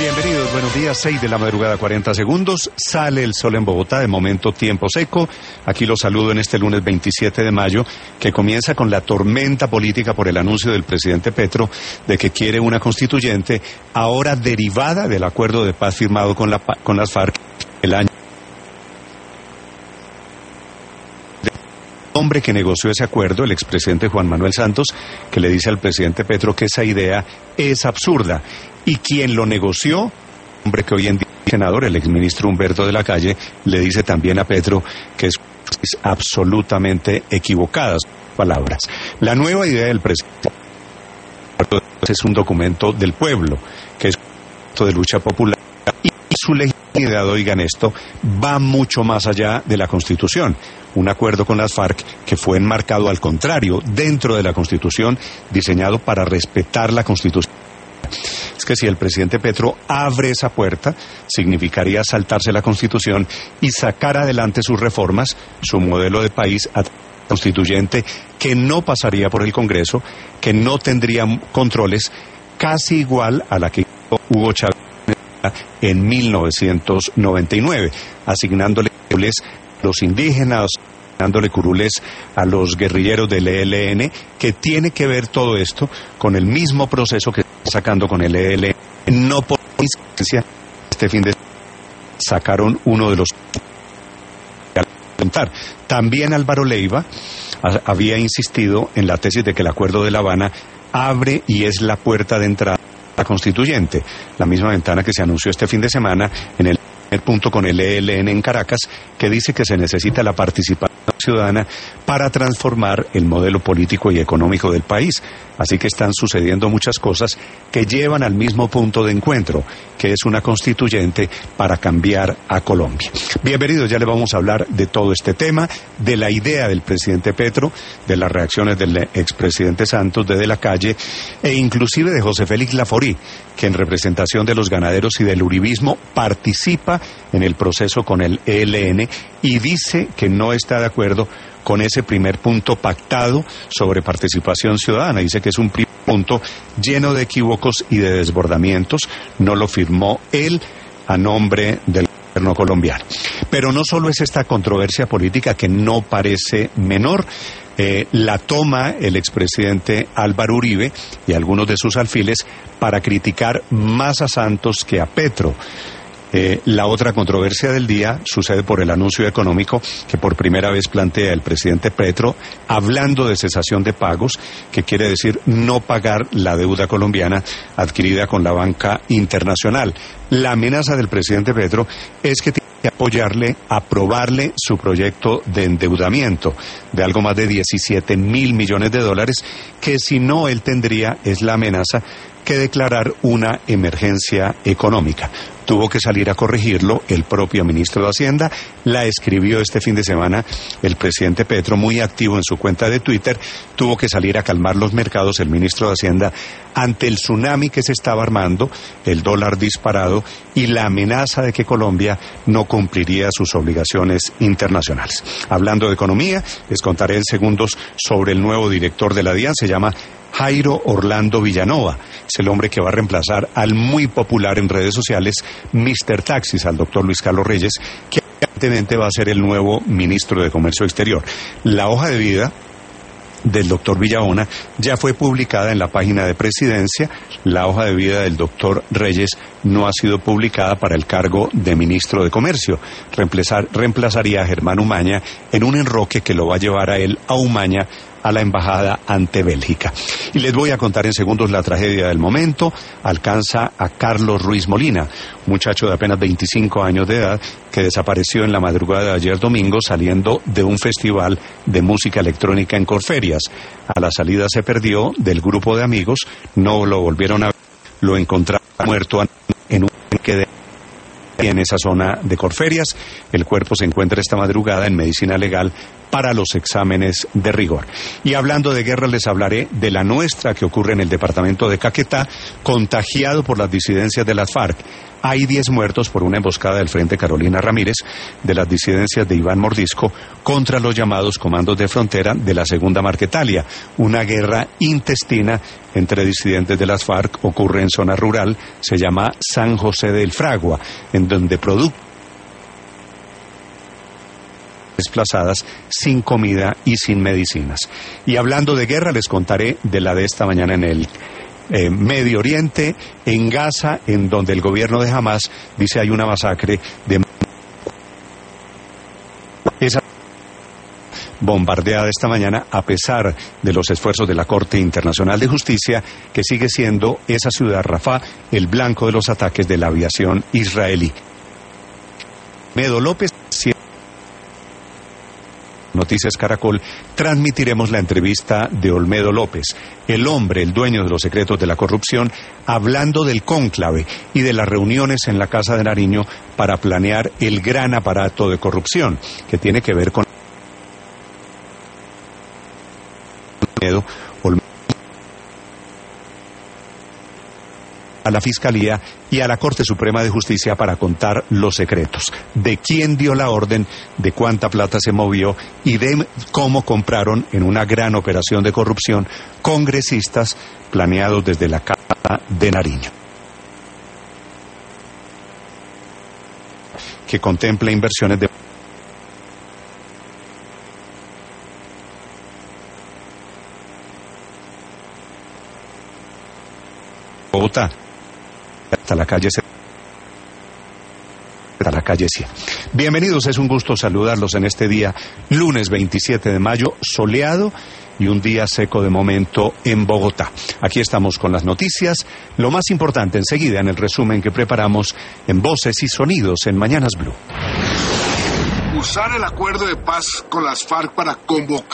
Bienvenidos, buenos días, 6 de la madrugada, 40 segundos. Sale el sol en Bogotá, de momento tiempo seco. Aquí los saludo en este lunes 27 de mayo, que comienza con la tormenta política por el anuncio del presidente Petro de que quiere una constituyente, ahora derivada del acuerdo de paz firmado con las FARC el año. El hombre que negoció ese acuerdo, el expresidente Juan Manuel Santos, que le dice al presidente Petro que esa idea es absurda. Y quien lo negoció, hombre que hoy en día es senador, el exministro Humberto de la Calle, le dice también a Petro que es absolutamente equivocadas palabras. La nueva idea del presidente es un documento del pueblo, que es un documento de lucha popular, y su legitimidad, oigan esto, va mucho más allá de la Constitución. Un acuerdo con las FARC que fue enmarcado al contrario, dentro de la Constitución, diseñado para respetar la Constitución. Es que si el presidente Petro abre esa puerta, significaría saltarse la Constitución y sacar adelante sus reformas, su modelo de país constituyente, que no pasaría por el Congreso, que no tendría controles, casi igual a la que hizo Hugo Chávez en 1999, asignándole a los indígenas, dándole curules a los guerrilleros del ELN, que tiene que ver todo esto con el mismo proceso que está sacando con el ELN. No por coincidencia, este fin de semana sacaron uno de los... También Álvaro Leiva había insistido en la tesis de que el Acuerdo de La Habana abre y es la puerta de entrada a la constituyente, la misma ventana que se anunció este fin de semana en el punto con el ELN en Caracas, que dice que se necesita la participación ciudadana para transformar el modelo político y económico del país. Así que están sucediendo muchas cosas que llevan al mismo punto de encuentro, que es una constituyente para cambiar a Colombia. Bienvenidos, ya le vamos a hablar de todo este tema, de la idea del presidente Petro, de las reacciones del expresidente Santos, de la Calle, e inclusive de José Félix Laforí, que en representación de los ganaderos y del uribismo participa en el proceso con el ELN y dice que no está de acuerdo con ese primer punto pactado sobre participación ciudadana. Dice que es un primer punto lleno de equívocos y de desbordamientos. No lo firmó él a nombre del gobierno colombiano. Pero no solo es esta controversia política que no parece menor. La toma el expresidente Álvaro Uribe y algunos de sus alfiles para criticar más a Santos que a Petro. La otra controversia del día sucede por el anuncio económico que por primera vez plantea el presidente Petro, hablando de cesación de pagos, que quiere decir no pagar la deuda colombiana adquirida con la banca internacional. La amenaza del presidente Petro es que tiene que aprobarle su proyecto de endeudamiento de algo más de 17.000 millones de dólares, que si no él tendría, es la amenaza, que declarar una emergencia económica. Tuvo que salir a corregirlo el propio ministro de Hacienda, la escribió este fin de semana el presidente Petro, muy activo en su cuenta de Twitter, tuvo que salir a calmar los mercados el ministro de Hacienda ante el tsunami que se estaba armando, el dólar disparado y la amenaza de que Colombia no cumpliría sus obligaciones internacionales. Hablando de economía, les contaré en segundos sobre el nuevo director de la DIAN, se llama Jairo Orlando Villanova, es el hombre que va a reemplazar al muy popular en redes sociales Mr. Taxis, al doctor Luis Carlos Reyes, que aparentemente va a ser el nuevo ministro de Comercio Exterior. La hoja de vida del doctor Villanova ya fue publicada en la página de Presidencia. La hoja de vida del doctor Reyes no ha sido publicada para el cargo de ministro de Comercio. Reemplazaría a Germán Umaña en un enroque que lo va a llevar a él, a Umaña, a la embajada ante Bélgica. Y les voy a contar en segundos la tragedia del momento. Alcanza a Carlos Ruiz Molina, muchacho de apenas 25 años de edad, que desapareció en la madrugada de ayer domingo saliendo de un festival de música electrónica en Corferias. A la salida se perdió del grupo de amigos, no lo volvieron a ver, lo encontraron muerto en un parque en esa zona de Corferias. El cuerpo se encuentra esta madrugada en medicina legal para los exámenes de rigor. Y hablando de guerra, les hablaré de la nuestra que ocurre en el departamento de Caquetá, contagiado por las disidencias de las FARC. Hay 10 muertos por una emboscada del Frente Carolina Ramírez de las disidencias de Iván Mordisco contra los llamados comandos de frontera de la Segunda Marquetalia. Una guerra intestina entre disidentes de las FARC ocurre en zona rural, se llama San José del Fragua, en donde desplazadas sin comida y sin medicinas. Y hablando de guerra, les contaré de la de esta mañana en el Medio Oriente, en Gaza, en donde el gobierno de Hamas dice hay una masacre de esa bombardeada esta mañana a pesar de los esfuerzos de la Corte Internacional de Justicia, que sigue siendo esa ciudad Rafah el blanco de los ataques de la aviación israelí. Medo López, Noticias Caracol, transmitiremos la entrevista de Olmedo López, el hombre, el dueño de los secretos de la corrupción, hablando del cónclave y de las reuniones en la Casa de Nariño para planear el gran aparato de corrupción que tiene que ver con Olmedo a la Fiscalía y a la Corte Suprema de Justicia para contar los secretos, de quién dio la orden, de cuánta plata se movió y de cómo compraron en una gran operación de corrupción congresistas planeados desde la Casa de Nariño, que contempla inversiones de Bogotá hasta la calle 100. Bienvenidos, es un gusto saludarlos en este día, lunes 27 de mayo, soleado y un día seco de momento en Bogotá. Aquí estamos con las noticias, lo más importante enseguida en el resumen que preparamos en Voces y Sonidos en Mañanas Blue. Usar el acuerdo de paz con las FARC para convocar